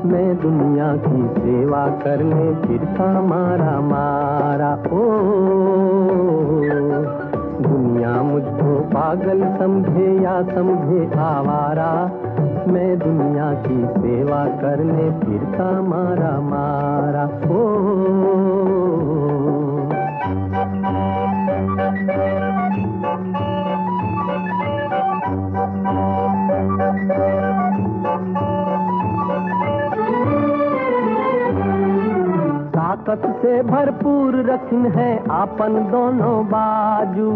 मैं दुनिया की सेवा करने फिरता मारा मारा। ओ दुनिया मुझको पागल समझे या समझे आवारा, मैं दुनिया की सेवा करने फिरता मारा मारा। ओ ताकत से भरपूर रखन है आपन दोनों बाजू,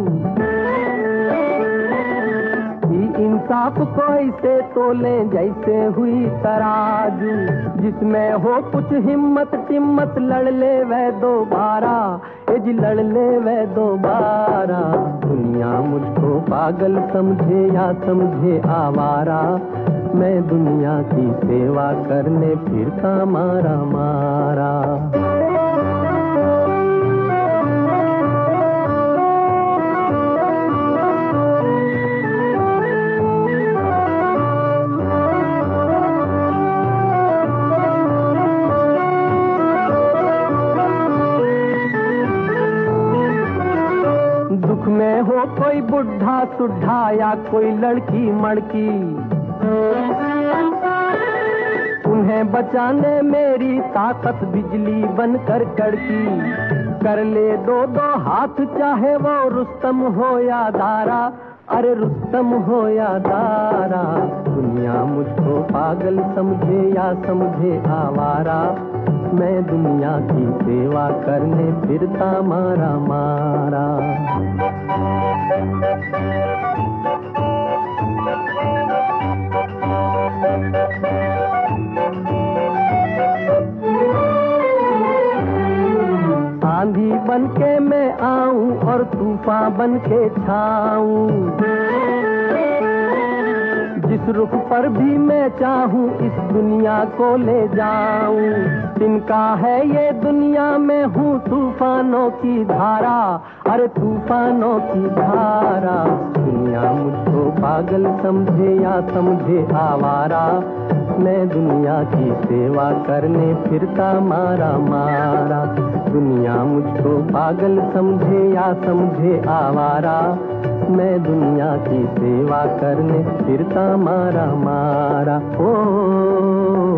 इंसाफ कोई से तोले जैसे हुई तराजू। जिसमें हो कुछ हिम्मत टिम्मत लड़ ले वह दोबारा, जी लड़ ले वह दोबारा। दुनिया मुझको पागल समझे या समझे आवारा, मैं दुनिया की सेवा करने फिरता मारा मारा। दुख में हो कोई बुढ़ा सुढ़ा या कोई लड़की मड़की, उन्हें बचाने मेरी ताकत बिजली बनकर कड़की। कर ले दो दो हाथ चाहे वो रुस्तम हो या दारा, अरे रुस्तम हो या दारा। दुनिया मुझको पागल समझे या समझे आवारा, मैं दुनिया की सेवा करने फिरता मारा मारा। आंधी बन के मैं आऊं और तूफान बन के छाऊं, जिस रुख पर भी मैं चाहूं इस दुनिया को ले जाऊं। तिनका है ये दुनिया में हूँ तूफानों की धारा, अरे तूफानों की धारा। दुनिया मुझको पागल समझे या समझे आवारा, मैं दुनिया की सेवा करने फिरता मारा मारा। दुनिया मुझको पागल समझे या समझे आवारा, मैं दुनिया की सेवा करने फिरता मारा मारा। ओ